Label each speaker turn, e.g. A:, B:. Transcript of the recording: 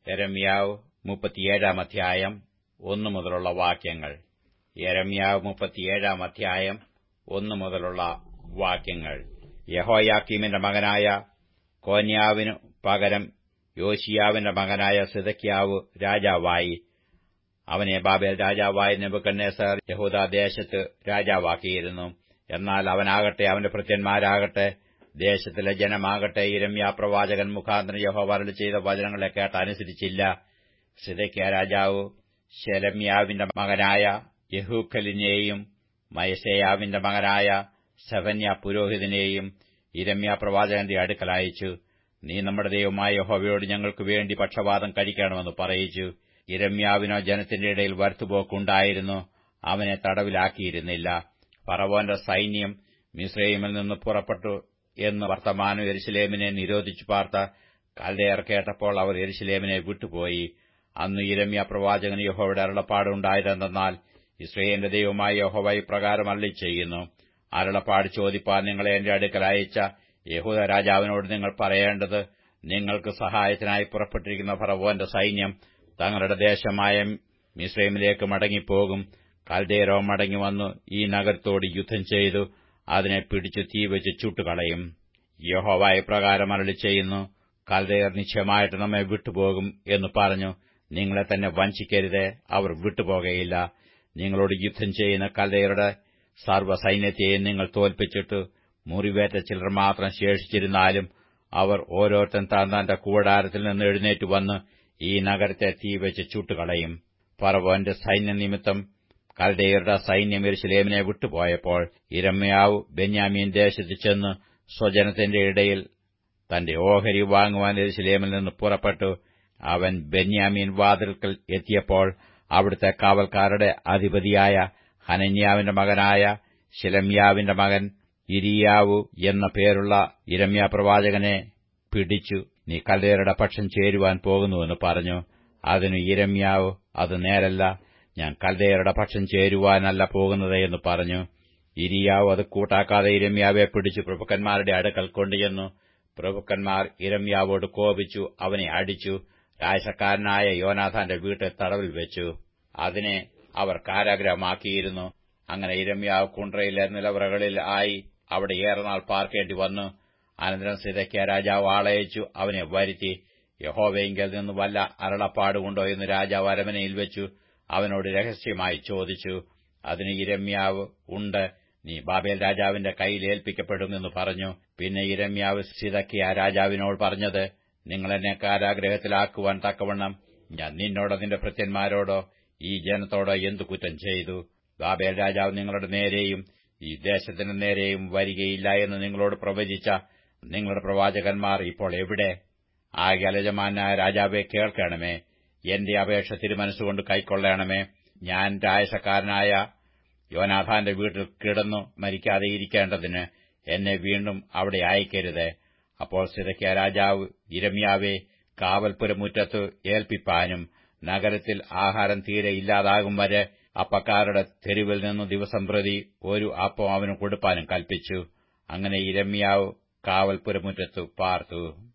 A: യെരമ്യാവ് 37 അധ്യായം 1 മുതലുള്ള വാക്യങ്ങൾ. യെരമ്യാവ് 37 അധ്യായം 1 മുതലുള്ള വാക്യങ്ങൾ. യെഹോയാക്കീമിന്റെ മകനായ കോന്യാവിനു പകരം യോശിയാവിന്റെ മകനായ സിദെക്കീയാവ് രാജാവായി. അവനെ ബാബേൽ രാജാവായ നെബൂഖദ്നേസർ യഹൂദാദേശത്ത് രാജാവാക്കിയിരുന്നു. എന്നാൽ അവനാകട്ടെ അവന്റെ ഭൃത്യന്മാരാകട്ടെ ദേശത്തിലെ ജനമാകട്ടെ യിരെമ്യാപ്രവാചകൻ മുഖാന്തരം യഹോവ അരുളിച്ചെയ്ത വചനങ്ങളെ കേട്ടനുസരിച്ചില്ല. സിദെക്കീയാ രാജാവ് ശെലെമ്യാവിന്റെ മകനായ യെഹൂഖലിനെയും മയസേയാവിന്റെ മകനായ സെഫന്യാ പുരോഹിതനെയും യിരെമ്യാപ്രവാചകന്റെ അടുക്കൽ അയച്ചു. നീ നമ്മുടെ ദൈവമായ യഹോവയോട് ഞങ്ങൾക്ക് വേണ്ടി പക്ഷവാദം കഴിക്കണമെന്ന് പറയിച്ചു. യിരെമ്യാവിനോ ജനത്തിന്റെ ഇടയിൽ വരുത്തുപോക്കുണ്ടായിരുന്നു. അവനെ തടവിലാക്കിയിരുന്നില്ല. ഫറവോന്റെ സൈന്യം മിസ്രയീമിൽ നിന്ന് പുറപ്പെട്ടു എന്ന് വർത്തമാനം യെരൂശലേമിനെ നിരോധിച്ചു പാർത്ത കൽദയർ കേട്ടപ്പോൾ അവർ യെരൂശലേമിനെ വിട്ടുപോയി. അന്ന് യിരെമ്യാപ്രവാചകന് യഹോവയുടെ അരുളപ്പാടുണ്ടായതെന്തെന്നാൽ, യിസ്രായേലിന്റെ ദൈവമായ യഹോവ ഇപ്രകാരം അരുളിച്ചെയ്യുന്നു, അരുളപ്പാട് ചോദിപ്പാൻ നിങ്ങളെ എന്റെ അടുക്കൽ അയച്ച യഹൂദ രാജാവിനോട് നിങ്ങൾ പറയേണ്ടത്, നിങ്ങൾക്ക് സഹായത്തിനായി പുറപ്പെട്ടിരിക്കുന്ന ഫറവോന്റെ സൈന്യം തങ്ങളുടെ ദേശമായ മിസ്രയീമിലേക്ക് മടങ്ങിപ്പോകും. കൽദയരോ മടങ്ങിവന്നു ഈ നഗരത്തോട് യുദ്ധം ചെയ്തു അതിനെ പിടിച്ചു തീവെച്ച് ചുട്ടുകളയും. യഹോവ ഇപ്രകാരം അരുളിച്ചെയ്യുന്നു, കൽദയർ നിശ്ചയമായിട്ട് നമ്മെ വിട്ടുപോകും എന്ന് പറഞ്ഞു. നിങ്ങളെ തന്നെ വഞ്ചിക്കരുതേ, അവർ വിട്ടുപോകയില്ല. നിങ്ങളോട് യുദ്ധം ചെയ്യുന്ന കൽദയരുടെ സർവ്വസൈന്യത്തെയും നിങ്ങൾ തോൽപ്പിച്ചിട്ട് മുറിവേറ്റ ചിലർ മാത്രം ശേഷിച്ചിരുന്നാലും അവർ ഓരോരുത്തൻ താന്റെ കൂടാരത്തിൽ നിന്ന് എഴുന്നേറ്റ് വന്ന് ഈ നഗരത്തെ തീവെച്ച് ചുട്ടുകളയും. ഫറവോന്റെ സൈന്യനിമിത്തം കൽദയരുടെ സൈന്യം യെരൂശലേമിനെ വിട്ടുപോയപ്പോൾ യിരെമ്യാവ് ബെന്യാമീൻ ദേശത്ത് ചെന്ന് സ്വജനത്തിന്റെ ഇടയിൽ തന്റെ ഓഹരി വാങ്ങുവാൻ യെരൂശലേമിൽ നിന്ന് പുറപ്പെട്ടു. അവൻ ബെന്യാമീൻ വാതിൽക്കൽ എത്തിയപ്പോൾ അവിടുത്തെ കാവൽക്കാരുടെ അധിപതിയായ ഹനന്യാവിന്റെ മകനായ ശെലെമ്യാവിന്റെ മകൻ യിരീയാവു എന്ന പേരുള്ള യിരെമ്യാപ്രവാചകനെ പിടിച്ചു, നീ കൽദയരുടെ പക്ഷം ചേരുവാൻ പോകുന്നുവെന്ന് പറഞ്ഞു. അതിന് യിരെമ്യാവ്, അത് നേരല്ല, ഞാൻ കൽദയരുടെ പക്ഷം ചേരുവാനല്ല പോകുന്നത് എന്ന് പറഞ്ഞു. യിരീയാവ് അത് കൂട്ടാക്കാതെ യിരെമ്യാവെ പിടിച്ചു പ്രഭുക്കന്മാരുടെ അടുക്കൽ കൊണ്ടുചെന്നു. പ്രഭുക്കന്മാർ യിരെമ്യാവോട് കോപിച്ചു അവനെ അടിച്ചു. രാജസക്കാരനായ യോനാഥാന്റെ വീട്ടിൽ തടവിൽ വെച്ചു. അതിനെ അവർ കാരാഗ്രഹമാക്കിയിരുന്നു. അങ്ങനെ യിരെമ്യാവ് കുണ്ട്രയിലെ നിലവറകളിൽ ആയി അവിടെ ഏറെനാൾ പാർക്കേണ്ടി വന്നു. അനന്തരം സിദെക്കീയാ രാജാവ് ആളയച്ചു അവനെ വരുത്തി. യഹോവയിങ്കൽ നിന്ന് വല്ല അരുളപ്പാടുകൊണ്ടോ എന്ന് രാജാവ് അരമനയിൽ വെച്ചു അവനോട് രഹസ്യമായി ചോദിച്ചു. അതിന് യിരെമ്യാവ്, ഉണ്ട്, നീ ബാബേൽ രാജാവിന്റെ കയ്യിൽ ഏൽപ്പിക്കപ്പെടും എന്ന് പറഞ്ഞു. പിന്നെ യിരെമ്യാവ് സിദെക്കീയാ രാജാവിനോട് പറഞ്ഞത്, നിങ്ങൾ എന്നെ കാരാഗ്രഹത്തിലാക്കുവാൻ തക്കവണ്ണം ഞാൻ നിന്നോടോ നിന്റെ ഭൃത്യന്മാരോടോ ഈ ജനത്തോടോ എന്തു കുറ്റം ചെയ്തു? ബാബേൽ രാജാവ് നിങ്ങളുടെ നേരെയും ഈ ദേശത്തിന്റെ നേരെയും വരികയില്ല എന്ന് നിങ്ങളോട് പ്രവചിച്ച നിങ്ങളുടെ പ്രവാചകന്മാർ ഇപ്പോൾ എവിടെ? ആകയാൽ യജമാനായ രാജാവെ കേൾക്കണമേ, എന്റെ അപേക്ഷ തിരുമനസ്സുകൊണ്ട് കൈക്കൊള്ളണമേ. ഞാൻ രാജസക്കാരനായ യോനാഥാന്റെ വീട്ടിൽ കിടന്നു മരിക്കാതെ ഇരിക്കേണ്ടതിന് എന്നെ വീണ്ടും അവിടെ അയക്കരുത്. അപ്പോൾ സിദെക്കീയാ രാജാവ് യിരെമ്യാവെ കാവൽപുരമുറ്റത്ത് ഏൽപ്പിപ്പാനും നഗരത്തിൽ ആഹാരം തീരെ ഇല്ലാതാകും വരെ അപ്പക്കാരുടെ തെരുവിൽ നിന്ന് ദിവസം പ്രതി ഒരു അപ്പം അവന് കൊടുപ്പാനും കൽപ്പിച്ചു. അങ്ങനെ യിരെമ്യാവ് കാവൽപുരമുറ്റത്ത് പാർത്തു.